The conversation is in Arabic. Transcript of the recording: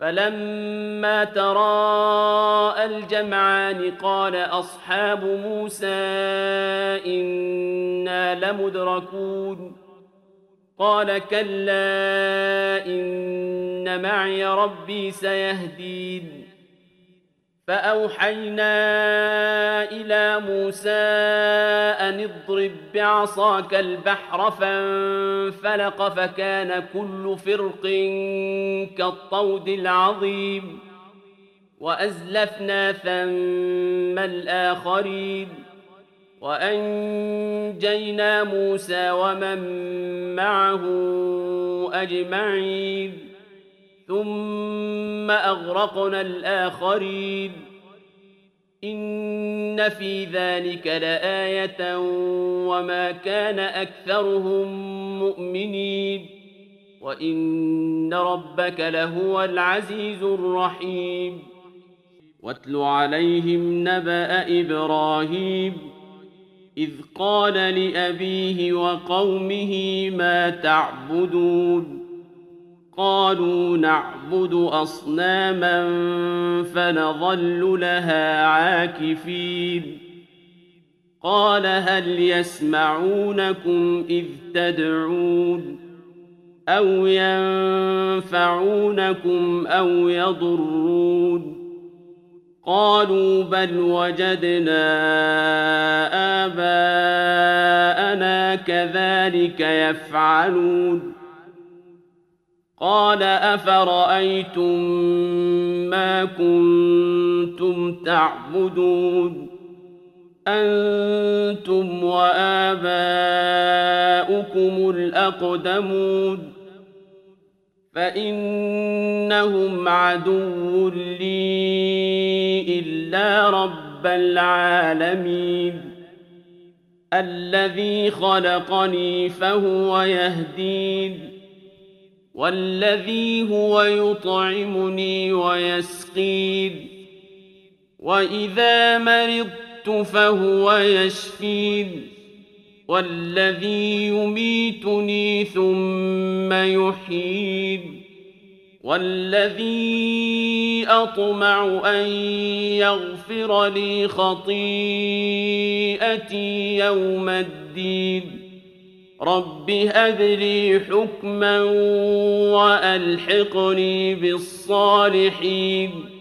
فلما تراءى الجمعان قال أصحاب موسى إنا لمدركون قال كلا إن معي ربي سيهدين فأوحينا إلى موسى أن اضرب بعصاك البحر فانفلق فكان كل فرق كالطود العظيم وأزلفنا ثم الآخرين وأنجينا موسى ومن معه أجمعين ثم أغرقنا الآخرين إن في ذلك لآية وما كان أكثرهم مؤمنين وإن ربك لهو العزيز الرحيم واتل عليهم نبأ إبراهيم إذ قال لأبيه وقومه ما تعبدون قالوا نعبد أصناما فنظل لها عاكفين قال هل يسمعونكم إذ تدعون أو ينفعونكم أو يضرون قالوا بل وجدنا آباءنا كذلك يفعلون قال أفرأيتم ما كنتم تعبدون أنتم وآباؤكم الأقدمون فإنهم عدو لي إلا رب العالمين الذي خلقني فهو يهدين والذي هو يطعمني ويسقين وإذا مرضت فهو يشفين والذي يميتني ثم يحيين والذي أطمع أن يغفر لي خطيئتي يوم الدين رب هب لي حكما وألحقني بالصالحين